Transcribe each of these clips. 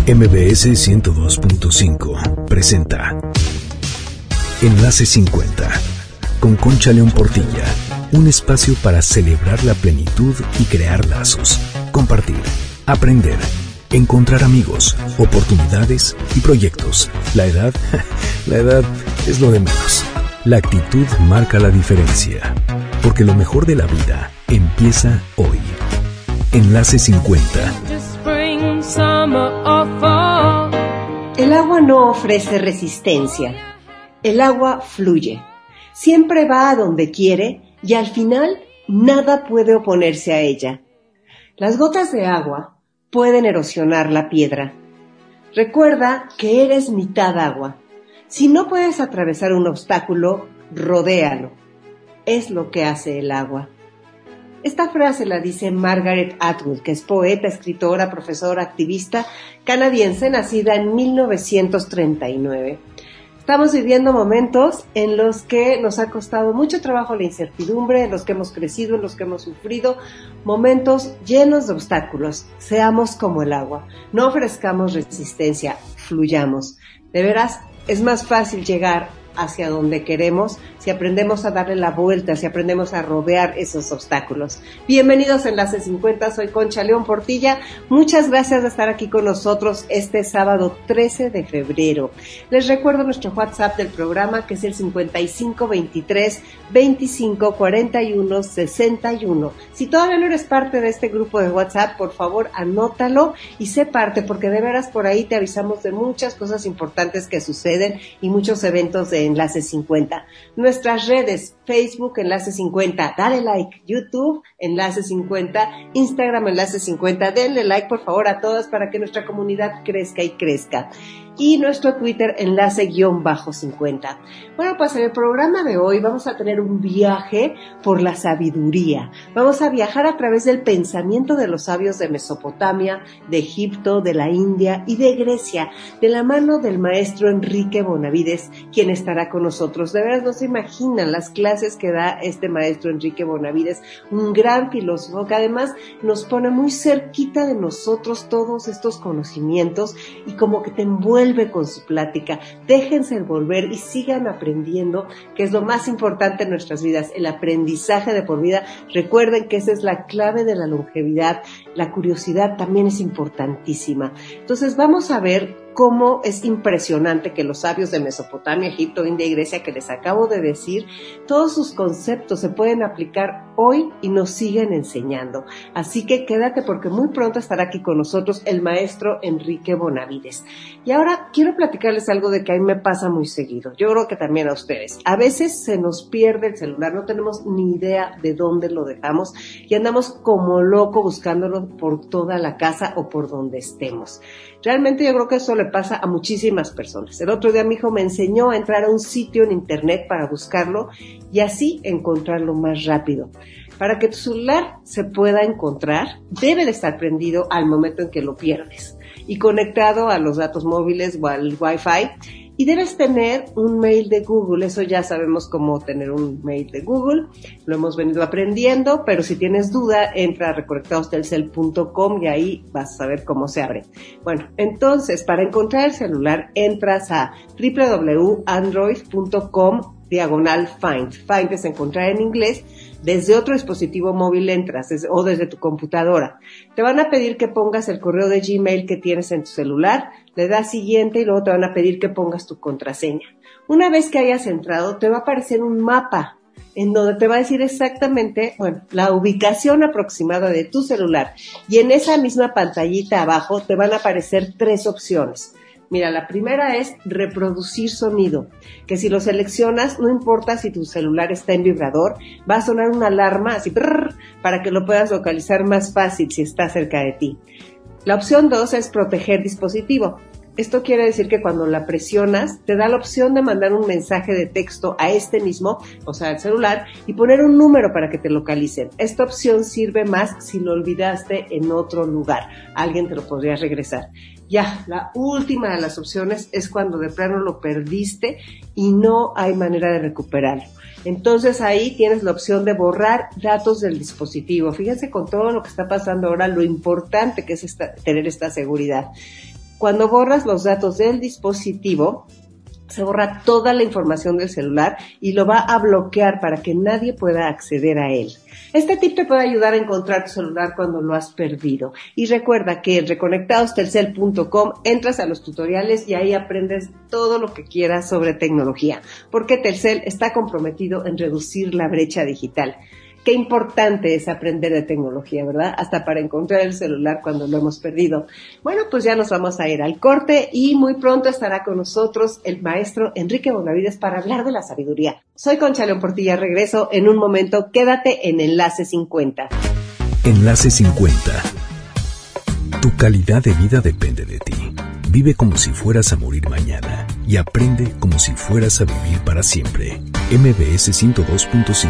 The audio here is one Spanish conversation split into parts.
MBS 102.5 presenta Enlace 50 con Concha León Portilla, un espacio para celebrar la plenitud y crear lazos, compartir, aprender, encontrar amigos, oportunidades y proyectos. La edad es lo de menos. La actitud marca la diferencia, porque lo mejor de la vida empieza hoy. Enlace 50. El agua no ofrece resistencia. El agua fluye. Siempre va a donde quiere y al final nada puede oponerse a ella. Las gotas de agua pueden erosionar la piedra. Recuerda que eres mitad agua. Si no puedes atravesar un obstáculo, rodéalo. Es lo que hace el agua. Esta frase la dice Margaret Atwood, que es poeta, escritora, profesora, activista canadiense, nacida en 1939. Estamos viviendo momentos en los que nos ha costado mucho trabajo la incertidumbre, en los que hemos crecido, en los que hemos sufrido, momentos llenos de obstáculos. Seamos como el agua, no ofrezcamos resistencia, fluyamos. De veras, es más fácil llegar hacia donde queremos si aprendemos a darle la vuelta, si aprendemos a rodear esos obstáculos. Bienvenidos a Enlace 50, soy Concha León Portilla. Muchas gracias de estar aquí con nosotros este sábado 13 de febrero. Les recuerdo nuestro WhatsApp del programa, que es el 5523 25 41 61. Si todavía no eres parte de este grupo de WhatsApp, por favor anótalo y sé parte, porque de veras por ahí te avisamos de muchas cosas importantes que suceden y muchos eventos de Enlace 50. Nuestras redes: Facebook Enlace 50, dale like; YouTube Enlace 50, Instagram Enlace 50, denle like por favor a todas para que nuestra comunidad crezca y crezca. Y nuestro Twitter Enlace-50. Bueno, pues en el programa de hoy vamos a tener un viaje por la sabiduría. Vamos a viajar a través del pensamiento de los sabios de Mesopotamia, de Egipto, de la India y de Grecia, de la mano del maestro Enrique Bonavides, quien estará con nosotros. De veras no se imaginan las clases que da este maestro Enrique Bonavides, un gran filósofo que además nos pone muy cerquita de nosotros todos estos conocimientos y como que te envuelve con su plática. Déjense envolver y sigan aprendiendo, que es lo más importante en nuestras vidas, el aprendizaje de por vida. Recuerden que esa es la clave de la longevidad. La curiosidad también es importantísima. Entonces vamos a ver cómo es impresionante que los sabios de Mesopotamia, Egipto, India y Grecia, que les acabo de decir, todos sus conceptos se pueden aplicar hoy y nos siguen enseñando. Así que quédate, porque muy pronto estará aquí con nosotros el maestro Enrique Bonavides. Y ahora quiero platicarles algo de que a mí me pasa muy seguido. Yo creo que también a ustedes. A veces se nos pierde el celular, no tenemos ni idea de dónde lo dejamos y andamos como loco buscándolo por toda la casa o por donde estemos. Realmente yo creo que eso le pasa a muchísimas personas. El otro día mi hijo me enseñó a entrar a un sitio en internet para buscarlo y así encontrarlo más rápido. Para que tu celular se pueda encontrar, debe de estar prendido al momento en que lo pierdes y conectado a los datos móviles o al Wi-Fi. Y debes tener un mail de Google. Eso ya sabemos cómo tener un mail de Google. Lo hemos venido aprendiendo, pero si tienes duda, entra a reconectadostelcel.com y ahí vas a saber cómo se abre. Bueno, entonces, para encontrar el celular, entras a www.android.com/find. Find es encontrar en inglés. Desde otro dispositivo móvil entras o desde tu computadora. Te van a pedir que pongas el correo de Gmail que tienes en tu celular, le das siguiente y luego te van a pedir que pongas tu contraseña. Una vez que hayas entrado, te va a aparecer un mapa en donde te va a decir exactamente, la ubicación aproximada de tu celular. Y en esa misma pantallita abajo te van a aparecer 3 opciones. Mira, la primera es reproducir sonido, que si lo seleccionas, no importa si tu celular está en vibrador, va a sonar una alarma así, para que lo puedas localizar más fácil si está cerca de ti. La opción 2 es proteger dispositivo. Esto quiere decir que cuando la presionas, te da la opción de mandar un mensaje de texto a este mismo, o sea, al celular, y poner un número para que te localicen. Esta opción sirve más si lo olvidaste en otro lugar. Alguien te lo podría regresar. Ya, la última de las opciones es cuando de plano lo perdiste y no hay manera de recuperarlo. Entonces ahí tienes la opción de borrar datos del dispositivo. Fíjense con todo lo que está pasando ahora, lo importante que es tener esta seguridad. Cuando borras los datos del dispositivo, se borra toda la información del celular y lo va a bloquear para que nadie pueda acceder a él. Este tip te puede ayudar a encontrar tu celular cuando lo has perdido. Y recuerda que en reconectadostelcel.com entras a los tutoriales y ahí aprendes todo lo que quieras sobre tecnología, porque Telcel está comprometido en reducir la brecha digital. Qué importante es aprender de tecnología, ¿verdad? Hasta para encontrar el celular cuando lo hemos perdido. Bueno, pues ya nos vamos a ir al corte y muy pronto estará con nosotros el maestro Enrique Bonavides para hablar de la sabiduría. Soy Concha León Portilla, regreso en un momento. Quédate en Enlace 50. Enlace 50. Tu calidad de vida depende de ti. Vive como si fueras a morir mañana y aprende como si fueras a vivir para siempre. MBS 102.5.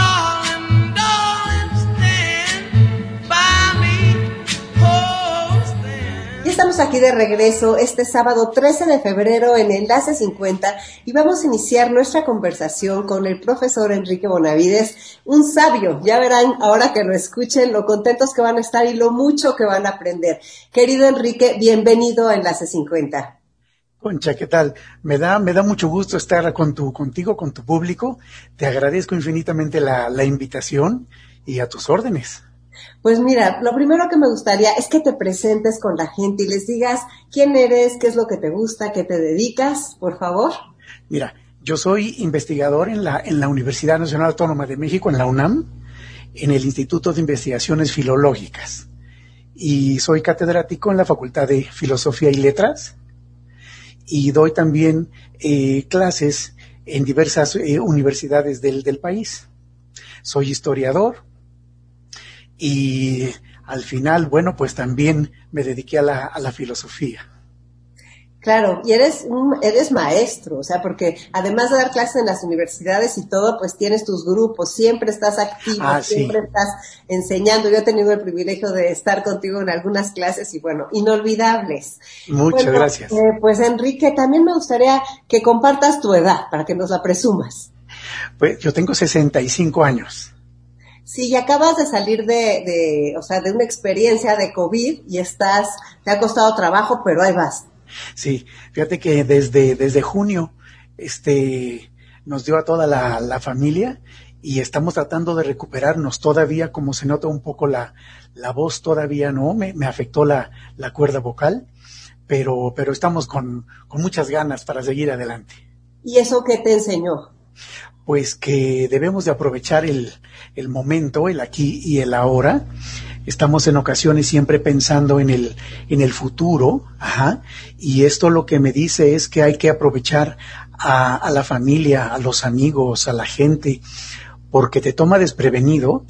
Estamos aquí de regreso este sábado 13 de febrero en Enlace 50 y vamos a iniciar nuestra conversación con el profesor Enrique Bonavides, un sabio. Ya verán ahora que lo escuchen lo contentos que van a estar y lo mucho que van a aprender. Querido Enrique, bienvenido a Enlace 50. Concha, ¿qué tal? Me da mucho gusto estar contigo, con tu público. Te agradezco infinitamente la invitación y a tus órdenes. Pues mira, lo primero que me gustaría es que te presentes con la gente y les digas quién eres, qué es lo que te gusta, qué te dedicas, por favor. Mira, yo soy investigador en la Universidad Nacional Autónoma de México, en la UNAM, en el Instituto de Investigaciones Filológicas. Y soy catedrático en la Facultad de Filosofía y Letras. Y doy también clases en diversas universidades del país. Soy historiador. Y al final, bueno, pues también me dediqué a la filosofía. Claro, y eres maestro, o sea, porque además de dar clases en las universidades y todo, pues tienes tus grupos, siempre estás activo, siempre estás enseñando. Yo he tenido el privilegio de estar contigo en algunas clases y bueno, inolvidables. Muchas gracias. Pues Enrique, también me gustaría que compartas tu edad para que nos la presumas. Pues yo tengo 65 años. Sí, y acabas de salir de una experiencia de COVID y te ha costado trabajo, pero ahí vas. Sí, fíjate que desde junio, nos dio a toda la familia y estamos tratando de recuperarnos todavía, como se nota un poco la voz todavía no, me afectó la cuerda vocal, pero estamos con muchas ganas para seguir adelante. ¿Y eso qué te enseñó? Pues que debemos de aprovechar el momento, el aquí y el ahora. Estamos en ocasiones siempre pensando en el futuro, y esto lo que me dice es que hay que aprovechar a la familia, a los amigos, a la gente, porque te toma desprevenido,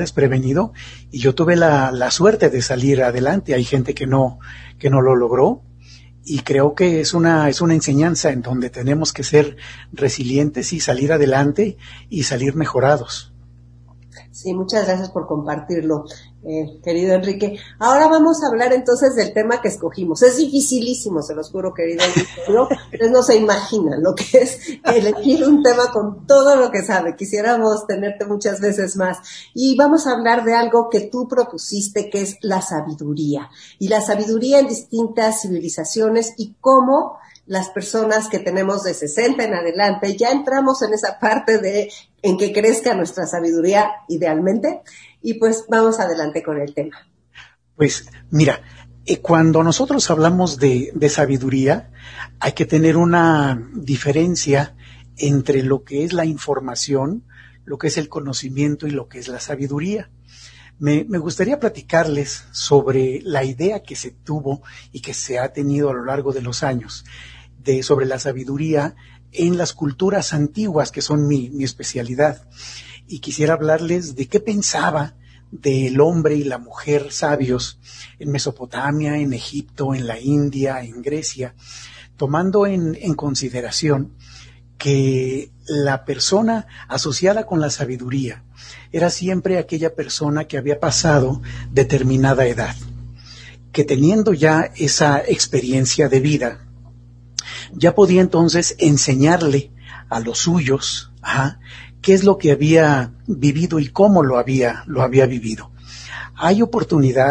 y yo tuve la suerte de salir adelante. Hay gente que no lo logró. Y creo que es una enseñanza en donde tenemos que ser resilientes y salir adelante y salir mejorados. Sí, muchas gracias por compartirlo, querido Enrique. Ahora vamos a hablar entonces del tema que escogimos. Es dificilísimo, se los juro, querido Enrique, ¿no? Ustedes no se imaginan lo que es elegir un tema con todo lo que sabe. Quisiéramos tenerte muchas veces más. Y vamos a hablar de algo que tú propusiste, que es la sabiduría. Y la sabiduría en distintas civilizaciones y cómo las personas que tenemos de 60 en adelante ya entramos en esa parte en que crezca nuestra sabiduría idealmente, y pues vamos adelante con el tema. Pues mira, cuando nosotros hablamos de sabiduría, hay que tener una diferencia entre lo que es la información, lo que es el conocimiento y lo que es la sabiduría. Me gustaría platicarles sobre la idea que se tuvo y que se ha tenido a lo largo de los años sobre la sabiduría en las culturas antiguas, que son mi especialidad. Y quisiera hablarles de qué pensaba del hombre y la mujer sabios en Mesopotamia, en Egipto, en la India, en Grecia, tomando en consideración que la persona asociada con la sabiduría era siempre aquella persona que había pasado determinada edad, que teniendo ya esa experiencia de vida, ya podía entonces enseñarle a los suyos qué es lo que había vivido y cómo lo había vivido. Hay oportunidad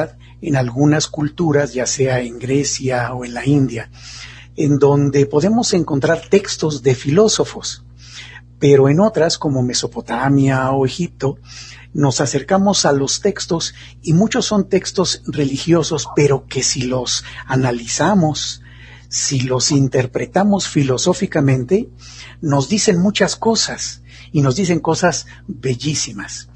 en algunas culturas, ya sea en Grecia o en la India, en donde podemos encontrar textos de filósofos, pero en otras, como Mesopotamia o Egipto, nos acercamos a los textos y muchos son textos religiosos, pero que si los analizamos, si los interpretamos filosóficamente, nos dicen muchas cosas y nos dicen cosas bellísimas.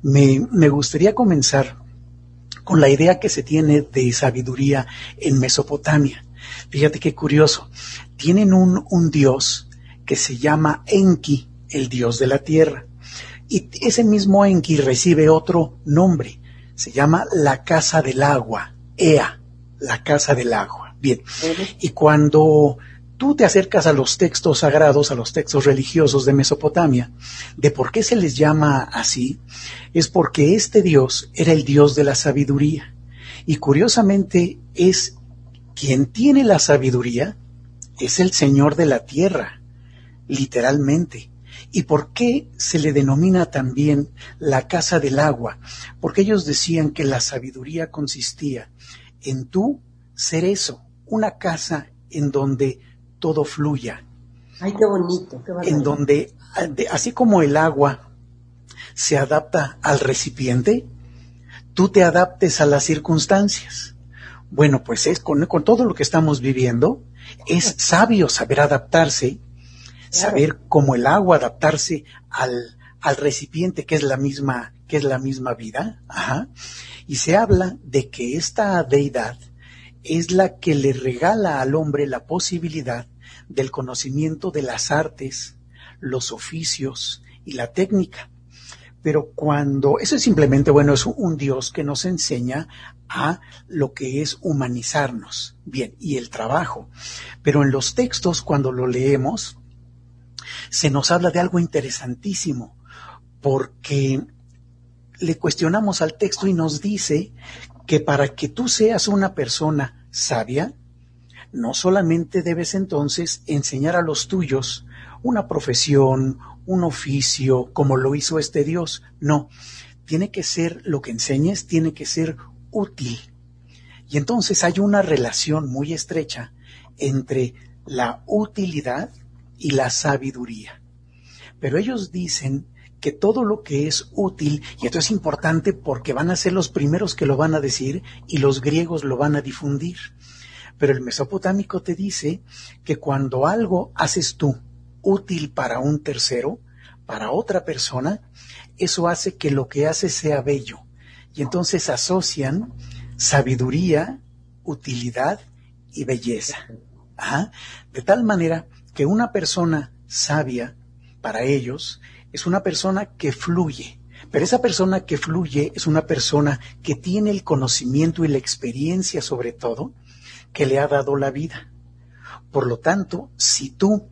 Me gustaría comenzar con la idea que se tiene de sabiduría en Mesopotamia. Fíjate qué curioso. Tienen un dios que se llama Enki, el dios de la tierra. Y ese mismo Enki recibe otro nombre. Se llama la casa del agua, Ea, la casa del agua. Bien. Y cuando tú te acercas a los textos sagrados, a los textos religiosos de Mesopotamia, de por qué se les llama así, es porque este dios era el dios de la sabiduría. Y curiosamente es quien tiene la sabiduría, es el Señor de la tierra, literalmente. ¿Y por qué se le denomina también la casa del agua? Porque ellos decían que la sabiduría consistía en tú ser eso, una casa en donde todo fluya. Ay, qué bonito, qué bonito. En donde, así como el agua se adapta al recipiente, tú te adaptes a las circunstancias. Bueno, pues es con todo lo que estamos viviendo, es sabio saber adaptarse, saber como el agua adaptarse al recipiente que es la misma vida. Ajá. Y se habla de que esta deidad es la que le regala al hombre la posibilidad del conocimiento de las artes, los oficios y la técnica. Pero eso es simplemente, es un Dios que nos enseña a lo que es humanizarnos. Bien, y el trabajo. Pero en los textos, cuando lo leemos, se nos habla de algo interesantísimo, porque le cuestionamos al texto y nos dice que para que tú seas una persona sabia, no solamente debes entonces enseñar a los tuyos una profesión, un oficio, como lo hizo este Dios. No, tiene que ser, lo que enseñes tiene que ser útil. Y entonces hay una relación muy estrecha entre la utilidad y la sabiduría. Pero ellos dicen que todo lo que es útil, y esto es importante porque van a ser los primeros que lo van a decir y los griegos lo van a difundir. Pero el mesopotámico te dice que cuando algo haces tú útil para un tercero, para otra persona, eso hace que lo que haces sea bello. Y entonces asocian sabiduría, utilidad y belleza. Ajá. De tal manera que una persona sabia, para ellos, es una persona que fluye. Pero esa persona que fluye es una persona que tiene el conocimiento y la experiencia, sobre todo, que le ha dado la vida. Por lo tanto, si tú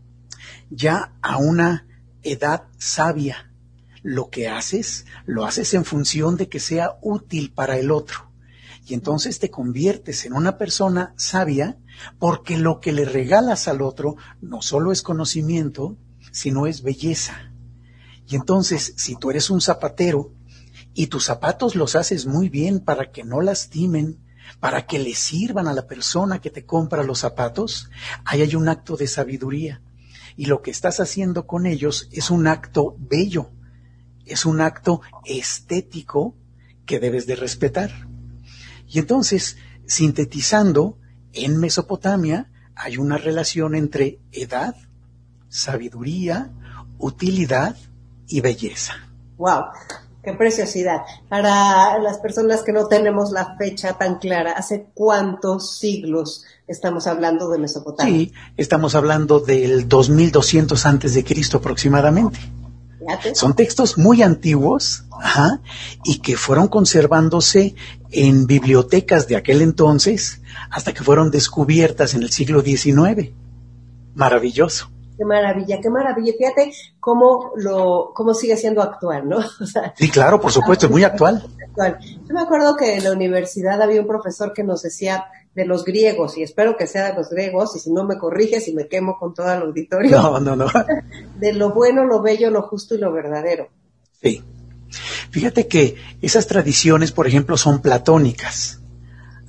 ya a una edad sabia lo que haces, lo haces en función de que sea útil para el otro. Y entonces te conviertes en una persona sabia porque lo que le regalas al otro no solo es conocimiento, sino es belleza. Y entonces, si tú eres un zapatero y tus zapatos los haces muy bien para que no lastimen, para que le sirvan a la persona que te compra los zapatos, ahí hay un acto de sabiduría. Y lo que estás haciendo con ellos es un acto bello, es un acto estético que debes de respetar. Y entonces, sintetizando, en Mesopotamia hay una relación entre edad, sabiduría, utilidad y belleza. ¡Wow! ¡Qué preciosidad! Para las personas que no tenemos la fecha tan clara, ¿hace cuántos siglos estamos hablando de Mesopotamia? Sí, estamos hablando del 2200 antes de Cristo aproximadamente. Fíjate. Son textos muy antiguos, y que fueron conservándose en bibliotecas de aquel entonces hasta que fueron descubiertas en el siglo XIX. Maravilloso. Qué maravilla, qué maravilla. Fíjate cómo sigue siendo actual, ¿no? O sea, sí, claro, por supuesto, es muy actual. Yo me acuerdo que en la universidad había un profesor que nos decía de los griegos, y espero que sea de los griegos, y si no me corriges y me quemo con todo el auditorio. No. De lo bueno, lo bello, lo justo y lo verdadero. Sí. Fíjate que esas tradiciones, por ejemplo, son platónicas.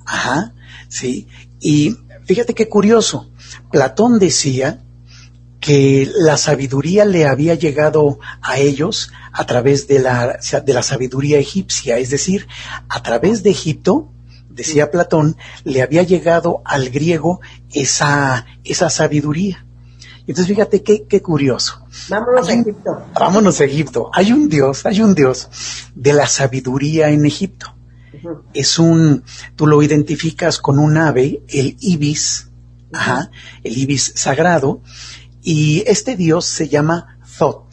Ajá, sí. Y fíjate qué curioso. Platón decía que la sabiduría le había llegado a ellos a través de la sabiduría egipcia, es decir, a través de Egipto, decía Platón, le había llegado al griego esa sabiduría. Entonces fíjate qué curioso. Vámonos a Egipto. Vámonos a Egipto. Hay un dios de la sabiduría en Egipto. Uh-huh. Tú lo identificas con un ave, el ibis, uh-huh. Ajá, el ibis sagrado, y este dios se llama Thoth,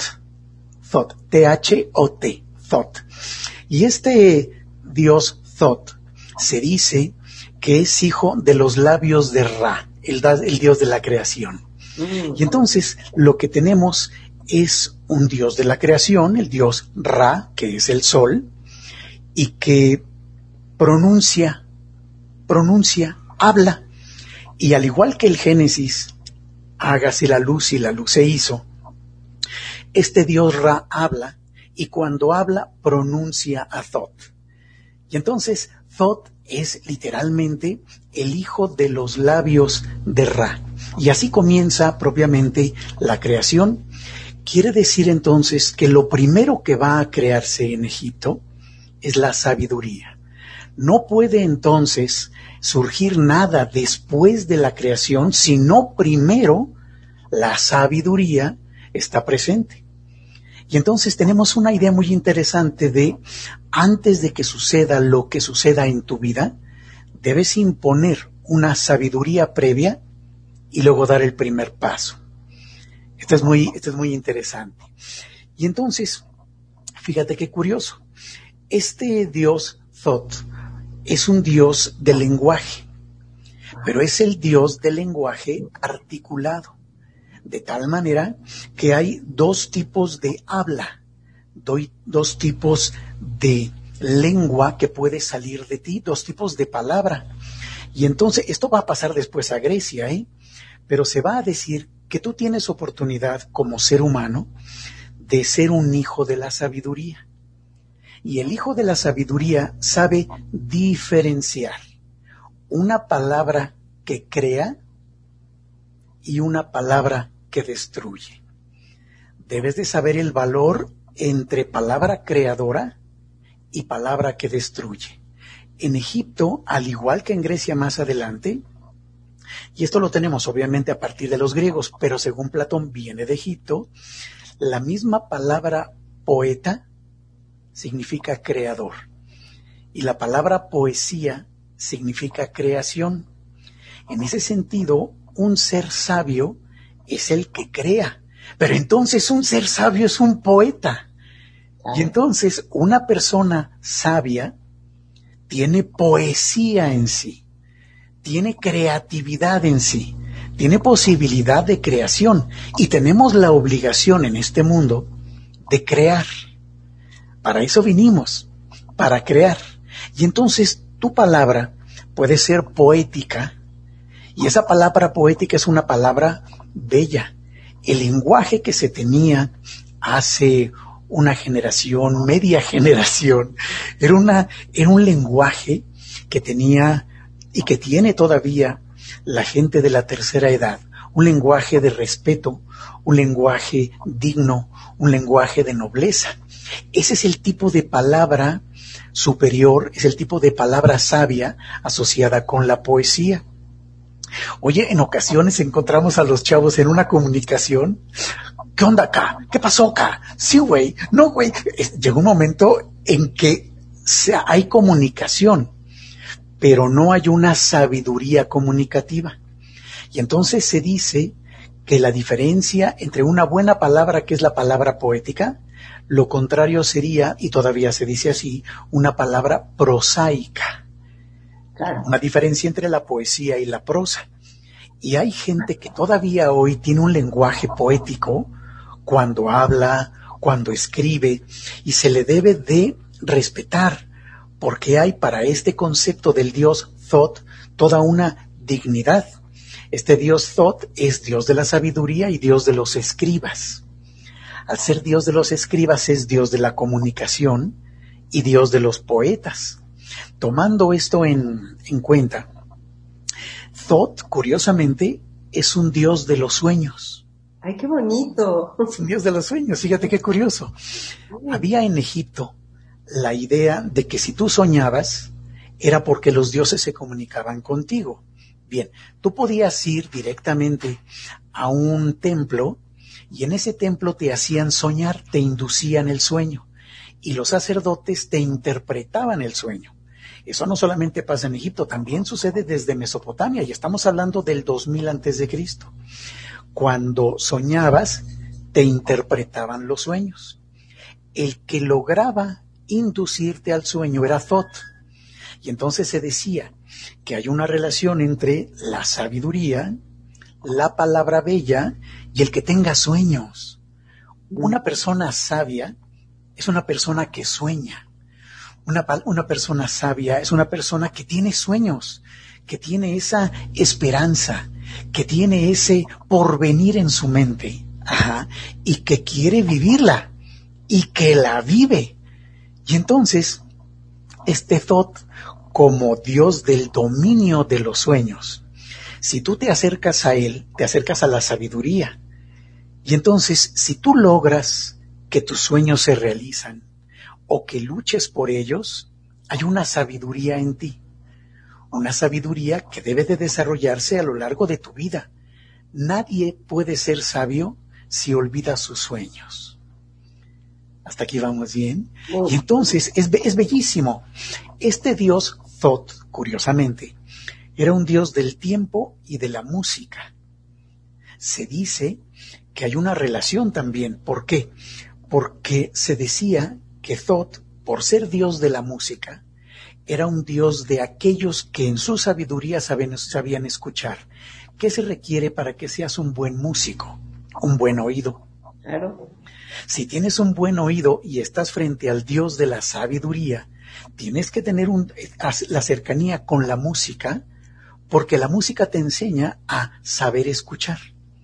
T-H-O-T, Thoth. Y este dios Thoth se dice que es hijo de los labios de Ra, el dios de la creación. Y entonces lo que tenemos es un dios de la creación, el dios Ra, que es el sol, y que pronuncia, habla. Y al igual que el Génesis, hágase la luz y la luz se hizo, este dios Ra habla, y cuando habla pronuncia a Thoth. Y entonces Thoth es literalmente el hijo de los labios de Ra. Y así comienza propiamente la creación. Quiere decir entonces que lo primero que va a crearse en Egipto es la sabiduría. No puede entonces surgir nada después de la creación, sino primero la sabiduría está presente. Y entonces tenemos una idea muy interesante de, antes de que suceda lo que suceda en tu vida, debes imponer una sabiduría previa y luego dar el primer paso. Esto es muy interesante. Y entonces, fíjate qué curioso. Este dios Thoth es un dios del lenguaje, pero es el dios del lenguaje articulado, de tal manera que hay dos tipos de habla, dos tipos de lengua que puede salir de ti, dos tipos de palabra. Y entonces, esto va a pasar después a Grecia, pero se va a decir que tú tienes oportunidad como ser humano de ser un hijo de la sabiduría. Y el hijo de la sabiduría sabe diferenciar una palabra que crea y una palabra que destruye. Debes de saber el valor entre palabra creadora y palabra que destruye. En Egipto, al igual que en Grecia más adelante, y esto lo tenemos obviamente a partir de los griegos, pero según Platón viene de Egipto, la misma palabra poeta significa creador, y la palabra poesía significa creación. En ese sentido, un ser sabio es el que crea, pero entonces un ser sabio es un poeta. Y entonces una persona sabia tiene poesía en sí, tiene creatividad en sí, tiene posibilidad de creación, y tenemos la obligación en este mundo de crear. Para eso vinimos, para crear. Y entonces tu palabra puede ser poética, y esa palabra poética es una palabra bella. El lenguaje que se tenía hace una generación, media generación, era un lenguaje que tenía y que tiene todavía la gente de la tercera edad, un lenguaje de respeto, un lenguaje digno, un lenguaje de nobleza. Ese es el tipo de palabra superior, es el tipo de palabra sabia asociada con la poesía. Oye, en ocasiones encontramos a los chavos en una comunicación. ¿Qué onda acá? ¿Qué pasó acá? Sí, güey. No, güey. Llegó un momento en que hay comunicación, pero no hay una sabiduría comunicativa. Y entonces se dice que la diferencia entre una buena palabra, que es la palabra poética, lo contrario sería, y todavía se dice así, una palabra prosaica. Claro. Una diferencia entre la poesía y la prosa. Y hay gente que todavía hoy tiene un lenguaje poético cuando habla, cuando escribe, y se le debe de respetar, porque hay para este concepto del dios Thoth toda una dignidad. Este dios Thoth es dios de la sabiduría y dios de los escribas. Al ser dios de los escribas es dios de la comunicación y dios de los poetas. tomando esto en cuenta, Thoth, curiosamente, es un dios de los sueños. ¡Ay, qué bonito! Es un dios de los sueños, fíjate qué curioso. Había en Egipto la idea de que si tú soñabas, era porque los dioses se comunicaban contigo. Bien, tú podías ir directamente a un templo y en ese templo te hacían soñar, te inducían el sueño y los sacerdotes te interpretaban el sueño. Eso no solamente pasa en Egipto, también sucede desde Mesopotamia y estamos hablando del 2000 antes de Cristo. Cuando soñabas, te interpretaban los sueños. El que lograba inducirte al sueño era Thoth. Y entonces se decía que hay una relación entre la sabiduría, la palabra bella y el que tenga sueños. Una persona sabia es una persona que sueña. Una persona sabia es una persona que tiene sueños, que tiene esa esperanza, que tiene ese porvenir en su mente, y que quiere vivirla, y que la vive. Y entonces, este Thoth, como Dios del dominio de los sueños, si tú te acercas a Él, te acercas a la sabiduría. Y entonces, si tú logras que tus sueños se realizan, o que luches por ellos, hay una sabiduría en ti. Una sabiduría que debe de desarrollarse a lo largo de tu vida. Nadie puede ser sabio si olvida sus sueños. ¿Hasta aquí vamos bien? Y entonces es bellísimo. Este dios Thoth, curiosamente, era un dios del tiempo y de la música. Se dice que hay una relación también. ¿Por qué? Porque se decía que Thoth, por ser dios de la música, era un dios de aquellos que en su sabiduría sabían escuchar. ¿Qué se requiere para que seas un buen músico? Un buen oído. Claro. Si tienes un buen oído y estás frente al dios de la sabiduría, tienes que tener la cercanía con la música, porque la música te enseña a saber escuchar.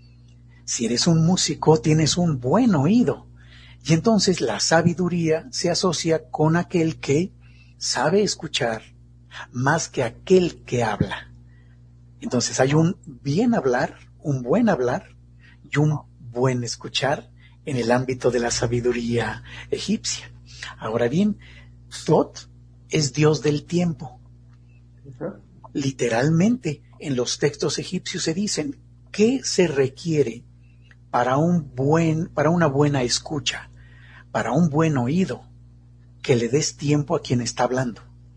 Si eres un músico, tienes un buen oído. Y entonces la sabiduría se asocia con aquel que sabe escuchar más que aquel que habla. Entonces hay un bien hablar, un buen hablar y un buen escuchar en el ámbito de la sabiduría egipcia. Ahora bien, Thoth es Dios del tiempo. Literalmente, en los textos egipcios se dicen qué se requiere para una buena escucha, para un buen oído, que le des tiempo a quien está hablando.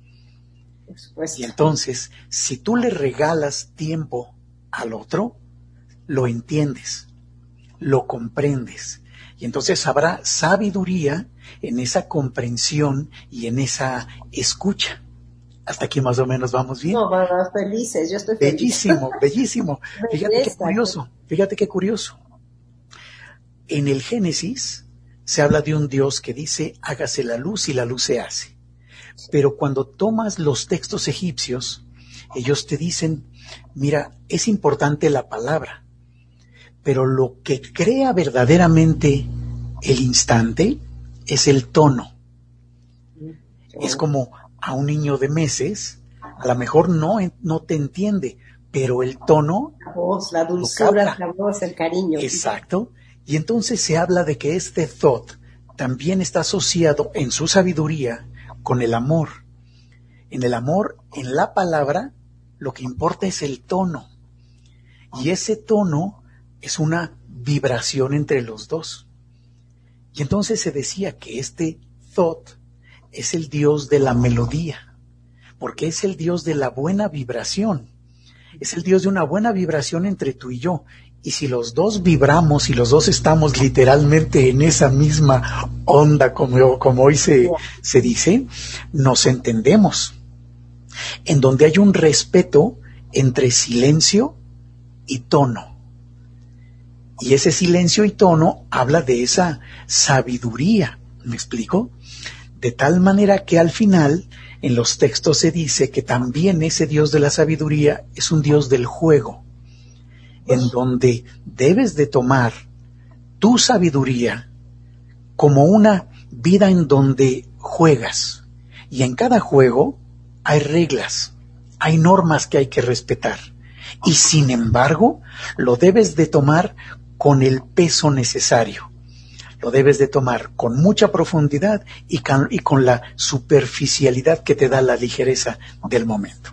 Y entonces, si tú le regalas tiempo al otro, lo entiendes, lo comprendes. Y entonces habrá sabiduría en esa comprensión y en esa escucha. Hasta aquí más o menos vamos bien. No, vamos felices, yo estoy feliz. Bellísimo, bellísimo. Fíjate qué curioso. En el Génesis se habla de un Dios que dice, hágase la luz y la luz se hace. Pero cuando tomas los textos egipcios, ellos te dicen, mira, es importante la palabra, pero lo que crea verdaderamente el instante es el tono. Es como a un niño de meses, a lo mejor no te entiende, pero el tono, la voz, la dulzura, la voz, el cariño. Exacto. Y entonces se habla de que este Thoth también está asociado en su sabiduría con el amor. En el amor, en la palabra, lo que importa es el tono. Y ese tono es una vibración entre los dos. Y entonces se decía que este Thoth es el dios de la melodía, porque es el dios de la buena vibración. Es el dios de una buena vibración entre tú y yo. Y si los dos vibramos y los dos estamos literalmente en esa misma onda, como hoy se dice, nos entendemos. En donde hay un respeto entre silencio y tono. Y ese silencio y tono habla de esa sabiduría. ¿Me explico? De tal manera que al final, en los textos se dice que también ese Dios de la sabiduría es un Dios del juego, en donde debes de tomar tu sabiduría como una vida en donde juegas. Y en cada juego hay reglas, hay normas que hay que respetar. Y sin embargo, lo debes de tomar con el peso necesario. Lo debes de tomar con mucha profundidad y con la superficialidad que te da la ligereza del momento.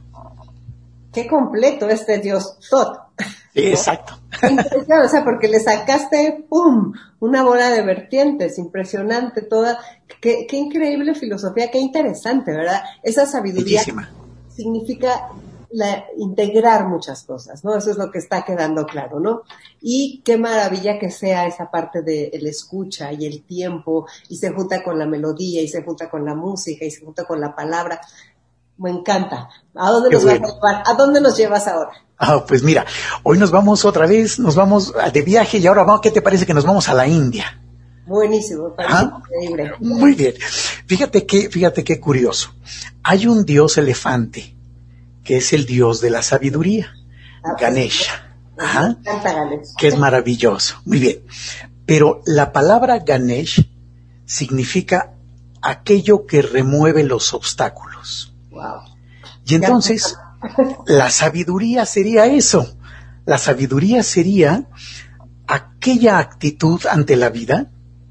Qué completo este Dios Tot. Exacto. Qué interesante, o sea, porque le sacaste, ¡pum!, una bola de vertientes, impresionante toda. Qué increíble filosofía, qué interesante, ¿verdad? Esa sabiduría Bellísima. Significa integrar muchas cosas, ¿no? Eso es lo que está quedando claro, ¿no? Y qué maravilla que sea esa parte de el escucha y el tiempo, y se junta con la melodía, y se junta con la música, y se junta con la palabra. Me encanta. ¿A dónde nos vas a llevar? ¿A dónde nos llevas ahora? Pues mira, hoy nos vamos otra vez, nos vamos de viaje y ahora ¿qué te parece que nos vamos a la India? Buenísimo, parece increíble. Muy bien. Fíjate qué curioso. Hay un dios elefante que es el dios de la sabiduría, Ganesha. Me encanta Ganesh. Que es maravilloso. Muy bien. Pero la palabra Ganesh significa aquello que remueve los obstáculos. Wow. Y entonces, la sabiduría sería eso. La sabiduría sería aquella actitud ante la vida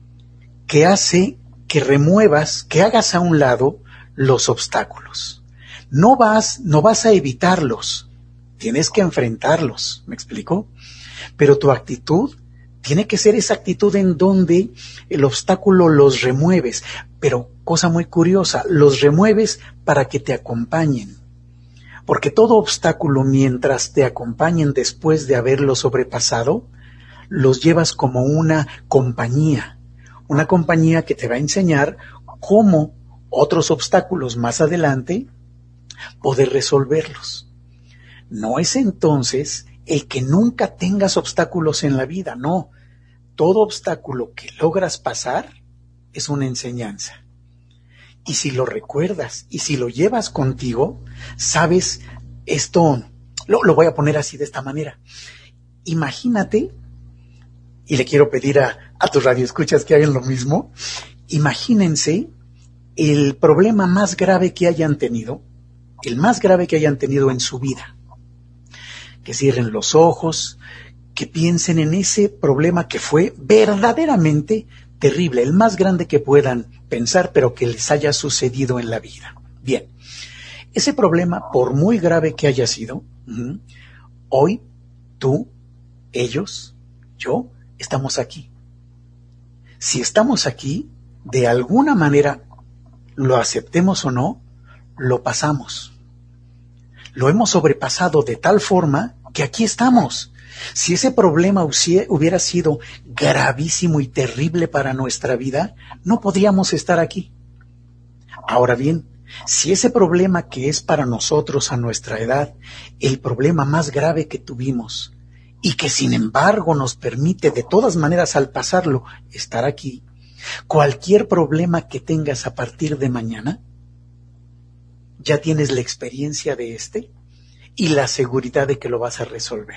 que hace que remuevas, que hagas a un lado los obstáculos. No vas a evitarlos, tienes que enfrentarlos, ¿me explico? Pero tu actitud tiene que ser esa actitud en donde el obstáculo los remueves, pero cosa muy curiosa, los remueves para que te acompañen. Porque todo obstáculo, mientras te acompañen después de haberlo sobrepasado, los llevas como una compañía que te va a enseñar cómo otros obstáculos más adelante poder resolverlos. No es entonces el que nunca tengas obstáculos en la vida, no. Todo obstáculo que logras pasar es una enseñanza. Y si lo recuerdas y si lo llevas contigo, sabes, esto lo voy a poner así de esta manera. Imagínate, y le quiero pedir a tus radioescuchas que hagan lo mismo, imagínense el problema más grave que hayan tenido, el más grave que hayan tenido en su vida. Que cierren los ojos, que piensen en ese problema que fue verdaderamente terrible, el más grande que puedan pensar, pero que les haya sucedido en la vida. Bien, ese problema, por muy grave que haya sido, hoy, tú, ellos, yo, estamos aquí. Si estamos aquí, de alguna manera, lo aceptemos o no, lo pasamos. Lo hemos sobrepasado de tal forma que aquí estamos. Si ese problema hubiera sido gravísimo y terrible para nuestra vida, no podríamos estar aquí. Ahora bien, si ese problema que es para nosotros a nuestra edad, el problema más grave que tuvimos, y que sin embargo nos permite de todas maneras al pasarlo estar aquí, cualquier problema que tengas a partir de mañana, ya tienes la experiencia de y la seguridad de que lo vas a resolver.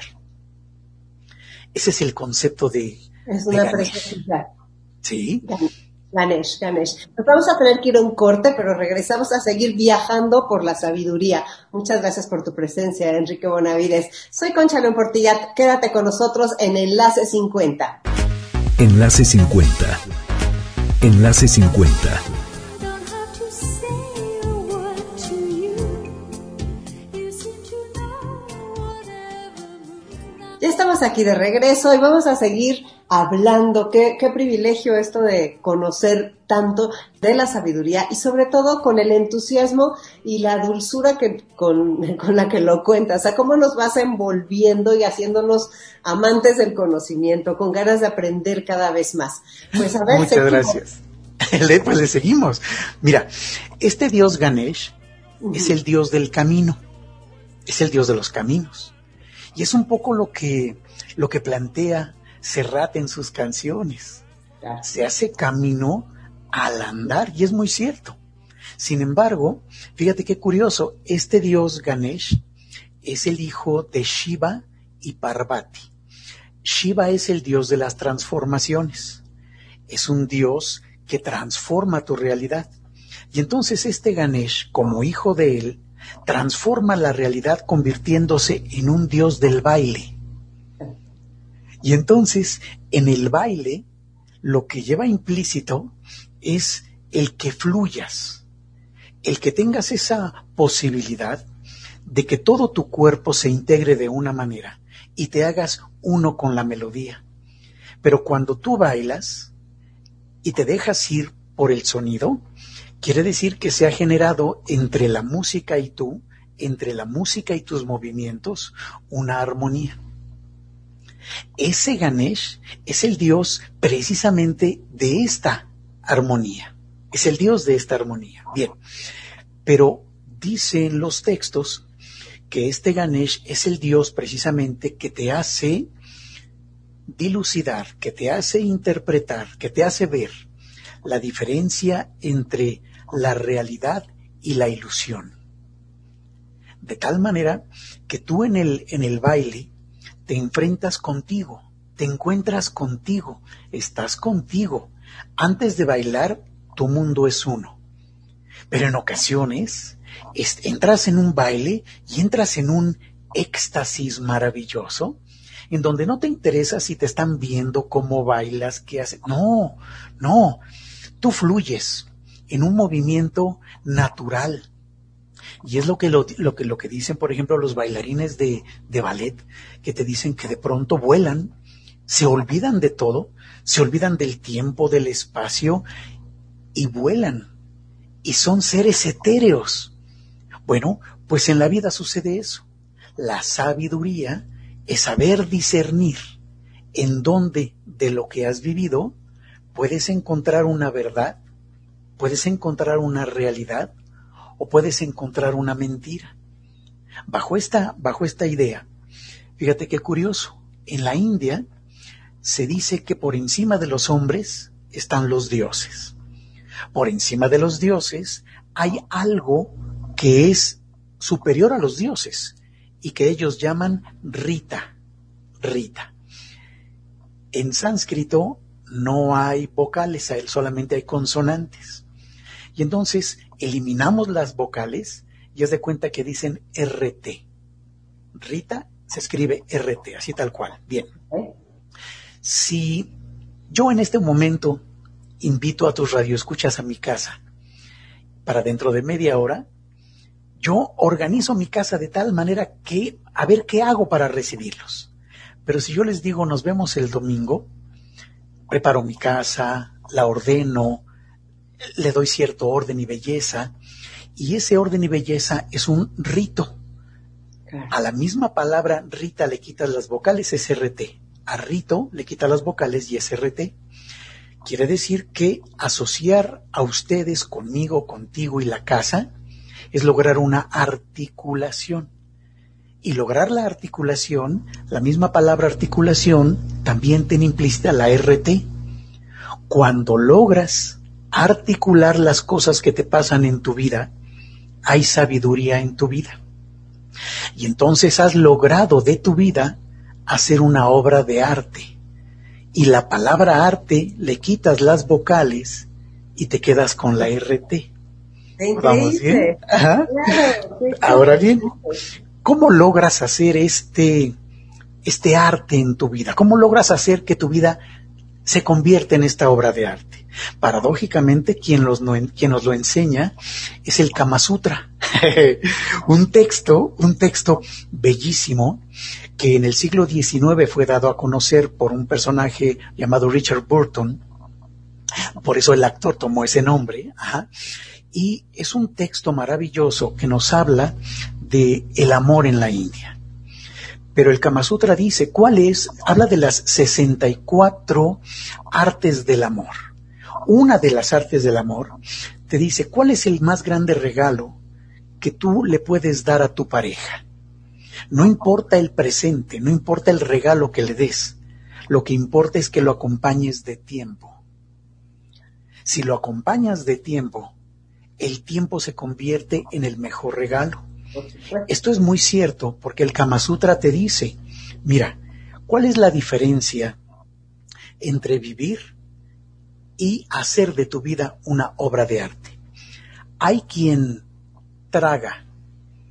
Ese es el concepto de Es una Ganesh. preciosidad. Sí. Ganesh. Nos vamos a tener que ir a un corte, pero regresamos a seguir viajando por la sabiduría. Muchas gracias por tu presencia, Enrique Bonavides. Soy Concha León Portilla. Quédate con nosotros en Enlace 50. Enlace 50. Enlace 50. Ya estamos aquí de regreso y vamos a seguir hablando. Qué privilegio esto de conocer tanto de la sabiduría y sobre todo con el entusiasmo y la dulzura con la que lo cuentas. O sea, cómo nos vas envolviendo y haciéndonos amantes del conocimiento, con ganas de aprender cada vez más. Pues a ver, muchas gracias. Pues le seguimos. Mira, este dios Ganesh es el dios del camino, es el dios de los caminos. Y es un poco lo que plantea Serrat en sus canciones. Se hace camino al andar, y es muy cierto. Sin embargo, fíjate qué curioso, este dios Ganesh es el hijo de Shiva y Parvati. Shiva es el dios de las transformaciones. Es un dios que transforma tu realidad. Y entonces este Ganesh, como hijo de él, transforma la realidad convirtiéndose en un dios del baile. Y entonces, en el baile, lo que lleva implícito es el que fluyas, el que tengas esa posibilidad de que todo tu cuerpo se integre de una manera y te hagas uno con la melodía. Pero cuando tú bailas y te dejas ir por el sonido, quiere decir que se ha generado entre la música y tú, entre la música y tus movimientos, una armonía. Ese Ganesh es el dios precisamente de esta armonía. Es el dios de esta armonía. Bien, pero dicen los textos que este Ganesh es el dios precisamente que te hace dilucidar, que te hace interpretar, que te hace ver la diferencia entre la realidad y la ilusión. De tal manera que tú en el baile te enfrentas contigo, te encuentras contigo, estás contigo. Antes de bailar, tu mundo es uno. Pero en ocasiones entras en un baile y entras en un éxtasis maravilloso, en donde no te interesa si te están viendo cómo bailas, qué haces. No, tú fluyes en un movimiento natural. Y es lo que dicen, por ejemplo, los bailarines de ballet, que te dicen que de pronto vuelan, se olvidan de todo, se olvidan del tiempo, del espacio, y vuelan. Y son seres etéreos. Bueno, pues en la vida sucede eso. La sabiduría es saber discernir en dónde de lo que has vivido puedes encontrar una verdad, puedes encontrar una realidad o puedes encontrar una mentira. Bajo esta idea, fíjate qué curioso, en la India se dice que por encima de los hombres están los dioses. Por encima de los dioses hay algo que es superior a los dioses y que ellos llaman Rita. En sánscrito no hay vocales, solamente hay consonantes. Y entonces eliminamos las vocales y haz de cuenta que dicen RT. Rita se escribe RT, así tal cual. Bien. Si yo en este momento invito a tus radioescuchas a mi casa para dentro de media hora, yo organizo mi casa de tal manera que a ver qué hago para recibirlos. Pero si yo les digo nos vemos el domingo, preparo mi casa, la ordeno, le doy cierto orden y belleza, y ese orden y belleza es un rito. A la misma palabra Rita le quitas las vocales, es RT. A rito le quitas las vocales y es RT. Quiere decir que asociar a ustedes conmigo, contigo y la casa es lograr una articulación. Y lograr la articulación, la misma palabra articulación, también tiene implícita la RT. Cuando logras articular las cosas que te pasan en tu vida, hay sabiduría en tu vida. Y entonces has logrado de tu vida hacer una obra de arte. Y la palabra arte le quitas las vocales y te quedas con la RT. ¿Vamos bien? Ajá. Claro, sí. Ahora bien, ¿cómo logras hacer este arte en tu vida? ¿Cómo logras hacer que tu vida se convierta en esta obra de arte? Paradójicamente, quien nos lo enseña es el Kama Sutra. un texto bellísimo que en el siglo XIX fue dado a conocer por un personaje llamado Richard Burton. Por eso el actor tomó ese nombre. Ajá. Y es un texto maravilloso que nos habla de el amor en la India. Pero el Kama Sutra dice, habla de las 64 artes del amor. Una de las artes del amor te dice, ¿cuál es el más grande regalo que tú le puedes dar a tu pareja? No importa el presente, no importa el regalo que le des, lo que importa es que lo acompañes de tiempo. Si lo acompañas de tiempo, el tiempo se convierte en el mejor regalo. Esto es muy cierto porque el Kama Sutra te dice, mira, ¿cuál es la diferencia entre vivir y hacer de tu vida una obra de arte? Hay quien traga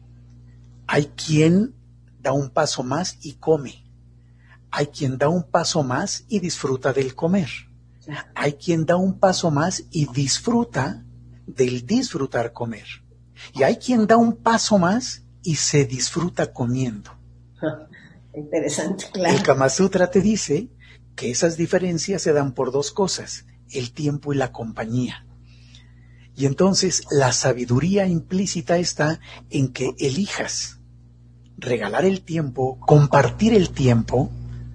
Hay quien da un paso más y come. Hay quien da un paso más y disfruta del comer. Hay quien da un paso más y disfruta del disfrutar comer. Y hay quien da un paso más y se disfruta comiendo. Interesante, claro. El Kama Sutra te dice que esas diferencias se dan por dos cosas, el tiempo y la compañía. Y entonces la sabiduría implícita está en que elijas regalar el tiempo, compartir el tiempo,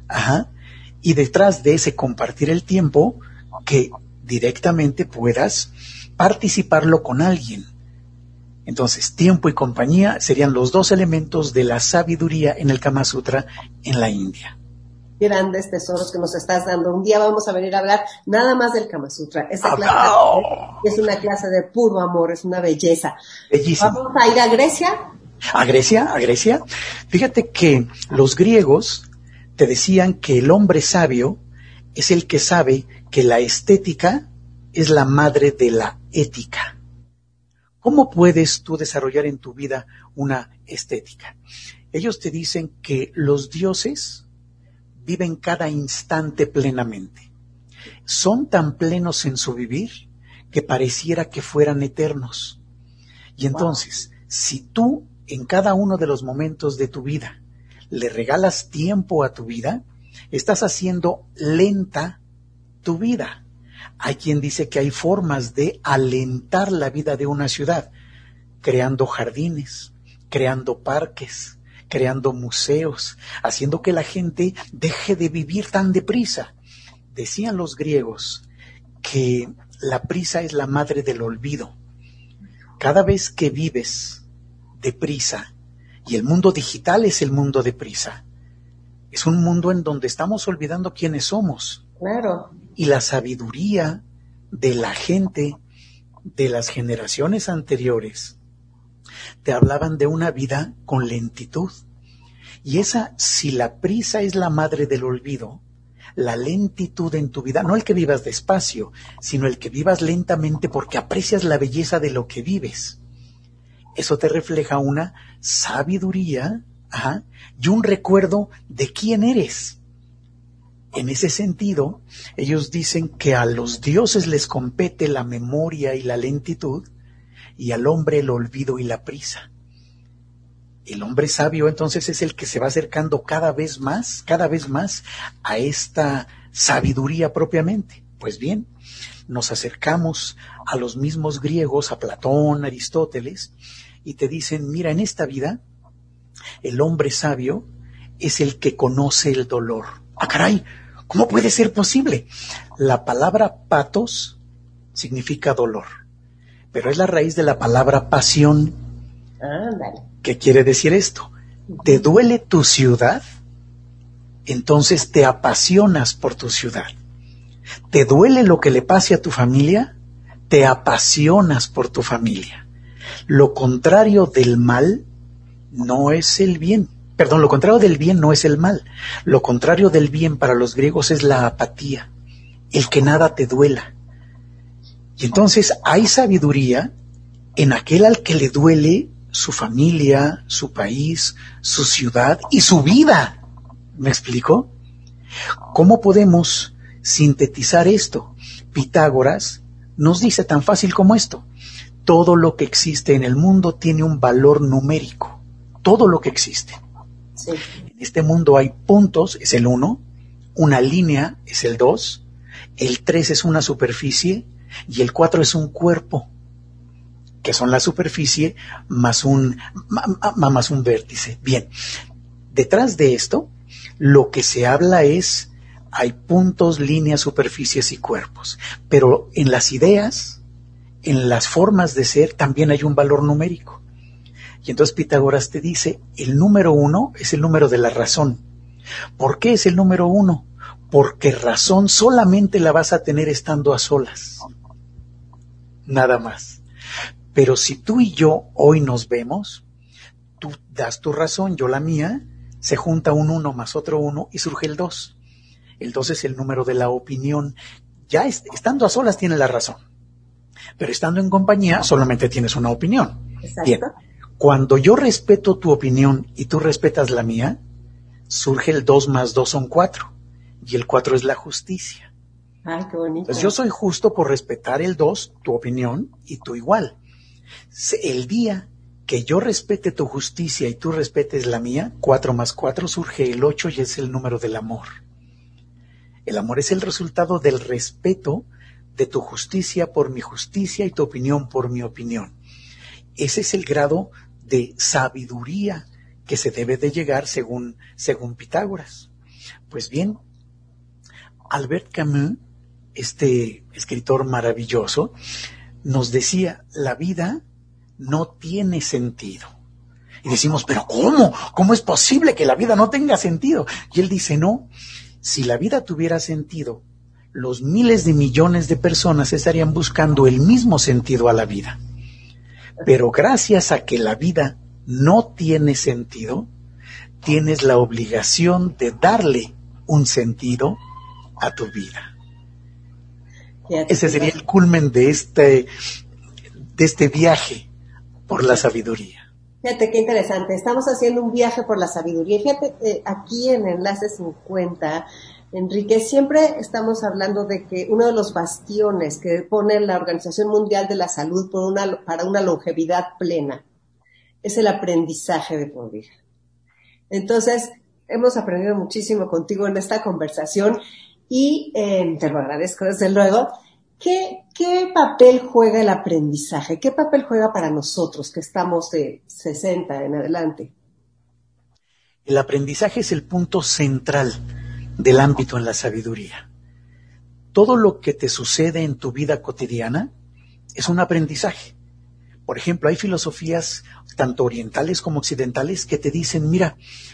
y detrás de ese compartir el tiempo, que directamente puedas participarlo con alguien. Entonces, tiempo y compañía serían los dos elementos de la sabiduría en el Kama Sutra en la India. Grandes tesoros que nos estás dando. Un día vamos a venir a hablar nada más del Kama Sutra. Esta clase es una clase de puro amor, es una belleza. Bellísimo. ¿Vamos a ir a Grecia? ¿A Grecia? ¿A Grecia? Fíjate que los griegos te decían que el hombre sabio es el que sabe que la estética es la madre de la ética. ¿Cómo puedes tú desarrollar en tu vida una estética? Ellos te dicen que los dioses viven cada instante plenamente. Son tan plenos en su vivir que pareciera que fueran eternos. Y entonces, si tú en cada uno de los momentos de tu vida le regalas tiempo a tu vida, estás haciendo lenta tu vida. Hay quien dice que hay formas de alentar la vida de una ciudad, creando jardines, creando parques, creando museos, haciendo que la gente deje de vivir tan deprisa. Decían los griegos que la prisa es la madre del olvido. Cada vez que vives deprisa, y el mundo digital es el mundo de prisa, es un mundo en donde estamos olvidando quiénes somos. Claro. Y la sabiduría de la gente de las generaciones anteriores te hablaban de una vida con lentitud. Y esa, si la prisa es la madre del olvido, la lentitud en tu vida, no el que vivas despacio, sino el que vivas lentamente porque aprecias la belleza de lo que vives. Eso te refleja una sabiduría, y un recuerdo de quién eres. En ese sentido, ellos dicen que a los dioses les compete la memoria y la lentitud, y al hombre el olvido y la prisa. El hombre sabio entonces es el que se va acercando cada vez más a esta sabiduría propiamente. Pues bien, nos acercamos a los mismos griegos, a Platón, Aristóteles, y te dicen, mira, en esta vida, el hombre sabio es el que conoce el dolor. ¡Ah, caray! ¿Cómo puede ser posible? La palabra patos significa dolor, pero es la raíz de la palabra pasión. Ándale. ¿Qué quiere decir esto? ¿Te duele tu ciudad? Entonces te apasionas por tu ciudad. ¿Te duele lo que le pase a tu familia? Te apasionas por tu familia. Lo contrario del mal no es el bien. Perdón, lo contrario del bien no es el mal. Lo contrario del bien para los griegos es la apatía, el que nada te duela. Y entonces hay sabiduría en aquel al que le duele su familia, su país, su ciudad y su vida. ¿Me explico? ¿Cómo podemos sintetizar esto? Pitágoras nos dice tan fácil como esto: todo lo que existe en el mundo tiene un valor numérico. Todo lo que existe. Sí. En este mundo hay puntos, es el 1, una línea es el 2, el 3 es una superficie y el 4 es un cuerpo, que son la superficie más un vértice. Bien, detrás de esto, lo que se habla es, hay puntos, líneas, superficies y cuerpos, pero en las ideas, en las formas de ser, también hay un valor numérico. Y entonces Pitágoras te dice, el número 1 es el número de la razón. ¿Por qué es el número 1? Porque razón solamente la vas a tener estando a solas. Nada más. Pero si tú y yo hoy nos vemos, tú das tu razón, yo la mía, se junta un 1 más otro 1 y surge el 2. El 2 es el número de la opinión. Ya estando a solas tienes la razón. Pero estando en compañía solamente tienes una opinión. Exacto. Bien. Cuando yo respeto tu opinión y tú respetas la mía, surge el 2 más 2 son 4. Y el 4 es la justicia. Ay, qué bonito. Entonces yo soy justo por respetar el 2, tu opinión, y tú igual. El día que yo respete tu justicia y tú respetes la mía, 4 más 4 surge el 8 y es el número del amor. El amor es el resultado del respeto de tu justicia por mi justicia y tu opinión por mi opinión. Ese es el grado de sabiduría que se debe de llegar según Pitágoras. Pues bien, Albert Camus, este escritor maravilloso, nos decía, la vida no tiene sentido. Y decimos, ¿pero cómo? ¿Cómo es posible que la vida no tenga sentido? Y él dice, no, si la vida tuviera sentido, los miles de millones de personas estarían buscando el mismo sentido a la vida. Pero gracias a que la vida no tiene sentido, tienes la obligación de darle un sentido a tu vida. Ese sería el culmen de este viaje por la sabiduría. Fíjate qué interesante, estamos haciendo un viaje por la sabiduría. Fíjate, aquí en Enlace 50, Enrique, siempre estamos hablando de que uno de los bastiones que pone la Organización Mundial de la Salud para una longevidad plena es el aprendizaje de por vida. Entonces, hemos aprendido muchísimo contigo en esta conversación y te lo agradezco desde luego. ¿Qué papel juega el aprendizaje? ¿Qué papel juega para nosotros que estamos de 60 en adelante? El aprendizaje es el punto central del ámbito en la sabiduría. Todo lo que te sucede en tu vida cotidiana es un aprendizaje. Por ejemplo, hay filosofías tanto orientales como occidentales que te dicen, mira,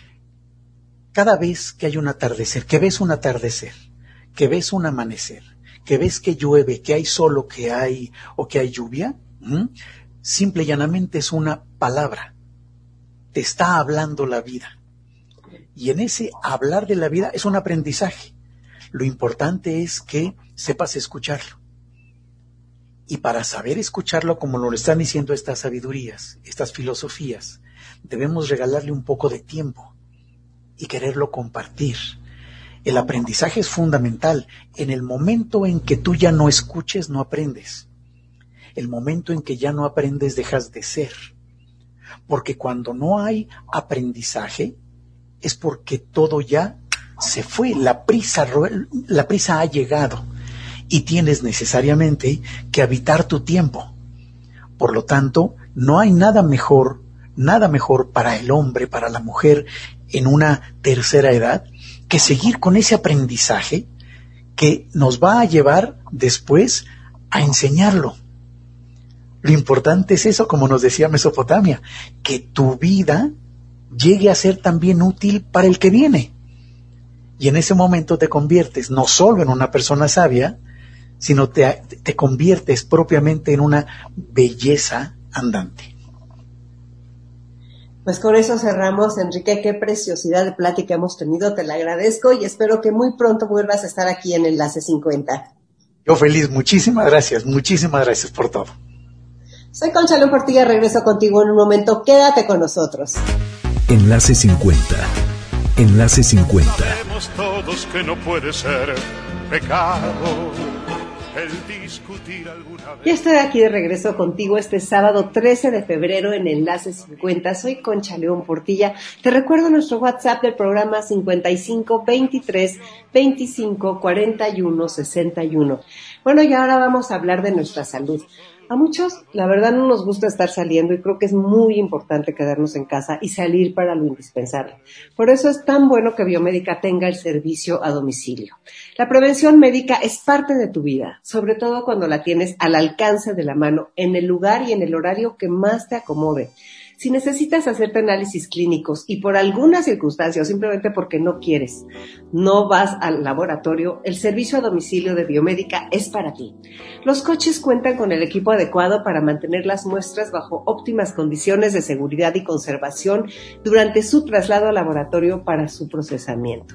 cada vez que hay un atardecer, que ves un atardecer, que ves un amanecer, que ves que llueve, que hay sol o que hay lluvia, simple y llanamente es una palabra. Te está hablando la vida. Y en ese hablar de la vida es un aprendizaje. Lo importante es que sepas escucharlo. Y para saber escucharlo, como nos lo están diciendo estas sabidurías, estas filosofías, debemos regalarle un poco de tiempo y quererlo compartir. El aprendizaje es fundamental. En el momento en que tú ya no escuches, no aprendes. El momento en que ya no aprendes, dejas de ser. Porque cuando no hay aprendizaje, es porque todo ya se fue. La prisa ha llegado. Y tienes necesariamente que habitar tu tiempo. Por lo tanto, no hay nada mejor para el hombre, para la mujer en una tercera edad, que seguir con ese aprendizaje que nos va a llevar después a enseñarlo. Lo importante es eso, como nos decía Mesopotamia, que tu vida llegue a ser también útil para el que viene. Y en ese momento te conviertes no solo en una persona sabia, sino te conviertes propiamente en una belleza andante. Pues con eso cerramos, Enrique. Qué preciosidad de plática hemos tenido, te la agradezco y espero que muy pronto vuelvas a estar aquí en Enlace 50. Yo feliz, muchísimas gracias por todo. Soy Concha León Portilla, regreso contigo en un momento, quédate con nosotros. Enlace 50. Enlace 50. Sabemos todos que no puede ser pecado el discutir alguna vez. Ya estoy aquí de regreso contigo este sábado 13 de febrero en Enlace 50. Soy Concha León Portilla. Te recuerdo nuestro WhatsApp del programa 55 23 25 41 61. Bueno, y ahora vamos a hablar de nuestra salud. A muchos, la verdad, no nos gusta estar saliendo y creo que es muy importante quedarnos en casa y salir para lo indispensable. Por eso es tan bueno que Biomédica tenga el servicio a domicilio. La prevención médica es parte de tu vida, sobre todo cuando la tienes al alcance de la mano, en el lugar y en el horario que más te acomode. Si necesitas hacerte análisis clínicos y por alguna circunstancia o simplemente porque no quieres, no vas al laboratorio, el servicio a domicilio de Biomédica es para ti. Los coches cuentan con el equipo adecuado para mantener las muestras bajo óptimas condiciones de seguridad y conservación durante su traslado al laboratorio para su procesamiento.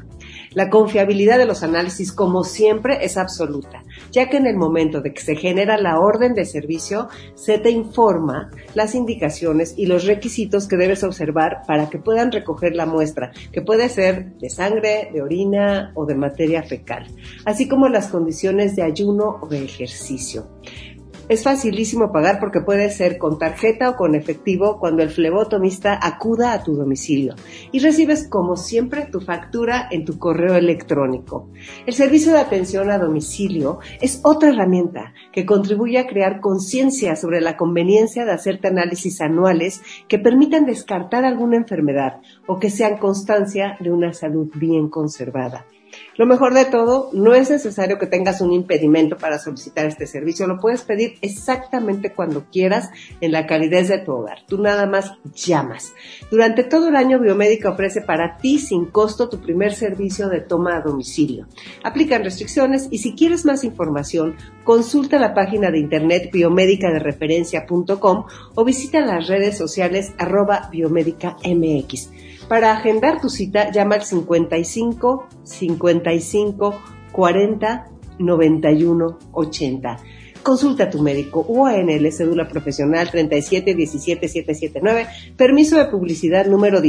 La confiabilidad de los análisis, como siempre, es absoluta, ya que en el momento de que se genera la orden de servicio, se te informa las indicaciones y los requisitos que debes observar para que puedan recoger la muestra, que puede ser de sangre, de orina o de materia fecal, así como las condiciones de ayuno o de ejercicio. Es facilísimo pagar porque puede ser con tarjeta o con efectivo cuando el flebotomista acuda a tu domicilio y recibes como siempre tu factura en tu correo electrónico. El servicio de atención a domicilio es otra herramienta que contribuye a crear conciencia sobre la conveniencia de hacerte análisis anuales que permitan descartar alguna enfermedad o que sean constancia de una salud bien conservada. Lo mejor de todo, no es necesario que tengas un impedimento para solicitar este servicio. Lo puedes pedir exactamente cuando quieras en la calidez de tu hogar. Tú nada más llamas. Durante todo el año, Biomédica ofrece para ti sin costo tu primer servicio de toma a domicilio. Aplican restricciones y si quieres más información, consulta la página de internet biomedicadereferencia.com o visita las redes sociales @biomedicamx. Para agendar tu cita, llama al 55 55 40 91 80. Consulta a tu médico. UANL, cédula profesional 3717779, permiso de publicidad número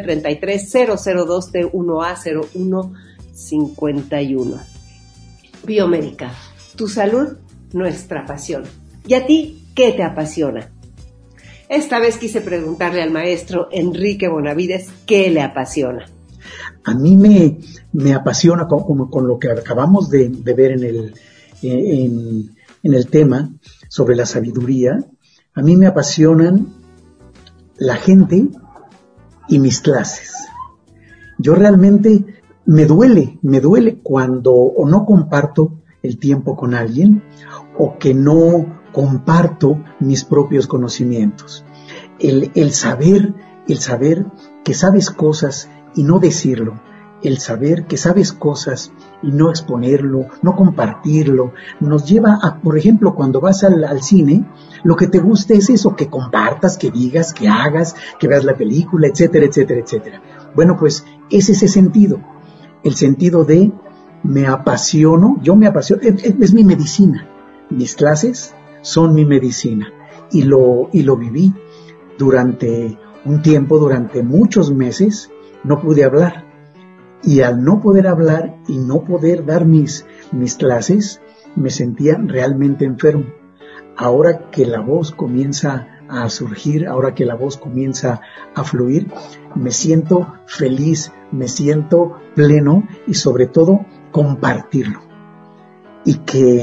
1933002T1A0151. Biomédica, tu salud, nuestra pasión. ¿Y a ti qué te apasiona? Esta vez quise preguntarle al maestro Enrique Bonavides qué le apasiona. A mí me apasiona, con lo que acabamos de ver en el tema sobre la sabiduría, a mí me apasionan la gente y mis clases. Yo realmente me duele cuando o no comparto el tiempo con alguien o que no comparto mis propios conocimientos. El saber que sabes cosas y no decirlo, el saber que sabes cosas y no exponerlo, no compartirlo, nos lleva a, por ejemplo, cuando vas al cine, lo que te gusta es eso, que compartas, que digas, que hagas, que veas la película, etcétera, etcétera, etcétera. Bueno, pues es ese sentido, el sentido de me apasiono, es mi medicina, mis clases son mi medicina y lo viví durante un tiempo, durante muchos meses no pude hablar y al no poder hablar y no poder dar mis clases me sentía realmente enfermo. Ahora que la voz comienza a surgir, ahora que la voz comienza a fluir, me siento feliz, me siento pleno y sobre todo compartirlo y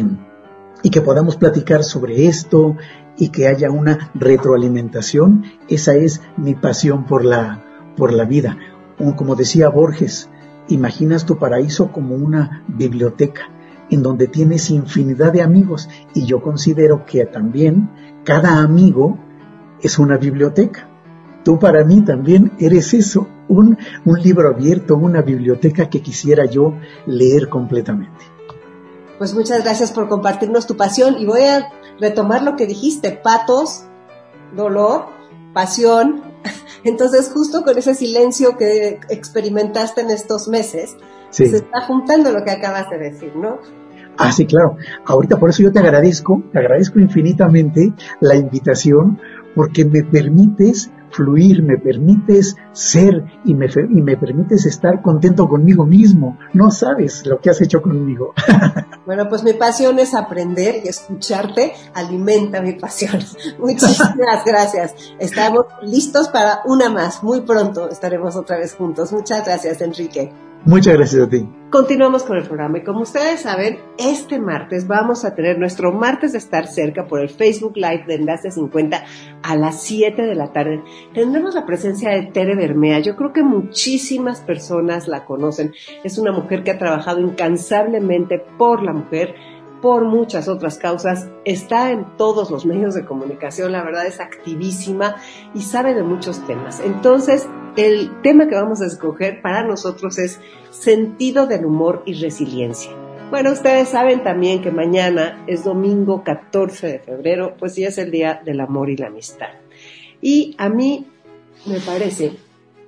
que podamos platicar sobre esto y que haya una retroalimentación. Esa es mi pasión por la vida. Como decía Borges, imaginas tu paraíso como una biblioteca en donde tienes infinidad de amigos y yo considero que también cada amigo es una biblioteca. Tú para mí también eres eso, un libro abierto, una biblioteca que quisiera yo leer completamente. Pues muchas gracias por compartirnos tu pasión y voy a retomar lo que dijiste, patos, dolor, pasión. Entonces justo con ese silencio que experimentaste en estos meses, sí, se está juntando lo que acabas de decir, ¿no? Ah, sí, claro. Ahorita por eso yo te agradezco infinitamente la invitación, porque me permites fluir, me permites ser y me permites estar contento conmigo mismo. No sabes lo que has hecho conmigo. Bueno, pues mi pasión es aprender y escucharte alimenta mi pasión. Muchísimas gracias. Estamos listos para una más. Muy pronto estaremos otra vez juntos. Muchas gracias, Enrique. Muchas gracias a ti. Continuamos con el programa y como ustedes saben, este martes vamos a tener nuestro martes de estar cerca por el Facebook Live de Enlace 50 a las 7 de la tarde. Tendremos la presencia de Tere Bermea. Yo creo que muchísimas personas la conocen. Es una mujer que ha trabajado incansablemente por la mujer, por muchas otras causas, está en todos los medios de comunicación, la verdad es activísima y sabe de muchos temas. Entonces, el tema que vamos a escoger para nosotros es sentido del humor y resiliencia. Bueno, ustedes saben también que mañana es domingo 14 de febrero, pues ya es el Día del Amor y la Amistad. Y a mí me parece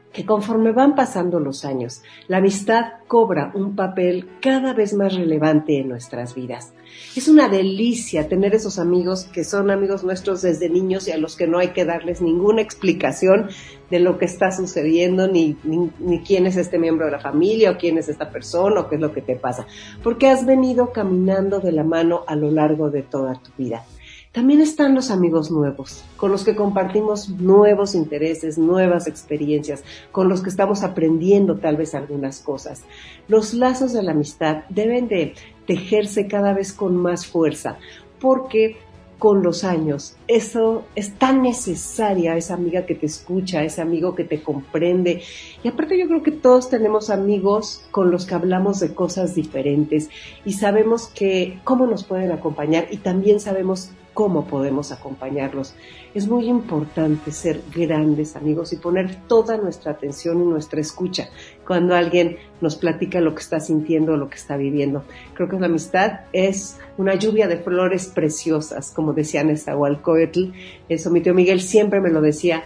que conforme van pasando los años, la amistad cobra un papel cada vez más relevante en nuestras vidas. Es una delicia tener esos amigos que son amigos nuestros desde niños y a los que no hay que darles ninguna explicación de lo que está sucediendo, ni quién es este miembro de la familia, o quién es esta persona, o qué es lo que te pasa, porque has venido caminando de la mano a lo largo de toda tu vida. También están los amigos nuevos, con los que compartimos nuevos intereses, nuevas experiencias, con los que estamos aprendiendo tal vez algunas cosas. Los lazos de la amistad deben de tejerse cada vez con más fuerza, porque con los años eso es tan necesaria, esa amiga que te escucha, ese amigo que te comprende. Y aparte yo creo que todos tenemos amigos con los que hablamos de cosas diferentes y sabemos cómo nos pueden acompañar y también sabemos cómo podemos acompañarlos. Es muy importante ser grandes amigos y poner toda nuestra atención y nuestra escucha cuando alguien nos platica lo que está sintiendo o lo que está viviendo. Creo que la amistad es una lluvia de flores preciosas, como decía Nezahualcóyotl. Eso mi tío Miguel siempre me lo decía.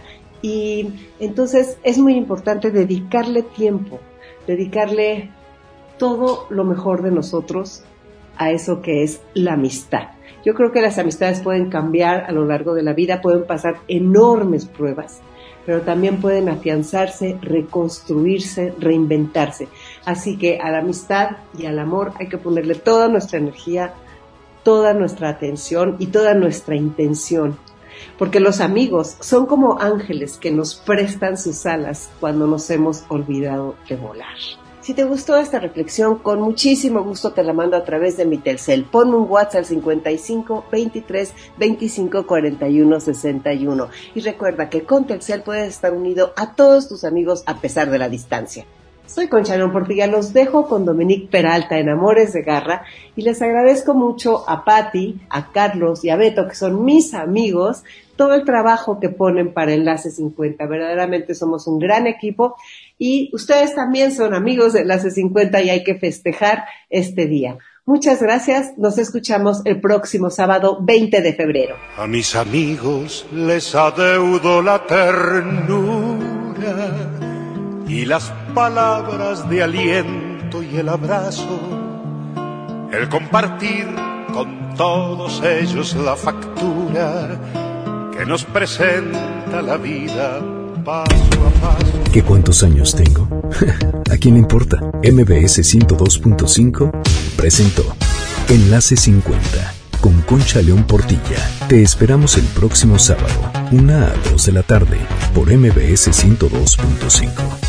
Y entonces es muy importante dedicarle tiempo, dedicarle todo lo mejor de nosotros a eso que es la amistad. Yo creo que las amistades pueden cambiar a lo largo de la vida, pueden pasar enormes pruebas, pero también pueden afianzarse, reconstruirse, reinventarse. Así que a la amistad y al amor hay que ponerle toda nuestra energía, toda nuestra atención y toda nuestra intención. Porque los amigos son como ángeles que nos prestan sus alas cuando nos hemos olvidado de volar. Si te gustó esta reflexión, con muchísimo gusto te la mando a través de mi Telcel. Ponme un WhatsApp al 55 23 25 41 61. Y recuerda que con Telcel puedes estar unido a todos tus amigos a pesar de la distancia. Soy Concha León Portilla, los dejo con Dominique Peralta en Amores de Garra y les agradezco mucho a Patti, a Carlos y a Beto, que son mis amigos, todo el trabajo que ponen para Enlace 50. Verdaderamente somos un gran equipo y ustedes también son amigos de Enlace 50 y hay que festejar este día. Muchas gracias, nos escuchamos el próximo sábado 20 de febrero. A mis amigos les adeudo la ternura y las palabras de aliento y el abrazo, el compartir con todos ellos la factura que nos presenta la vida paso a paso. ¿Qué cuántos años tengo? ¿A quién le importa? MBS 102.5 presentó Enlace 50 con Concha León Portilla. Te esperamos el próximo sábado, 1 a 2 de la tarde, por MBS 102.5.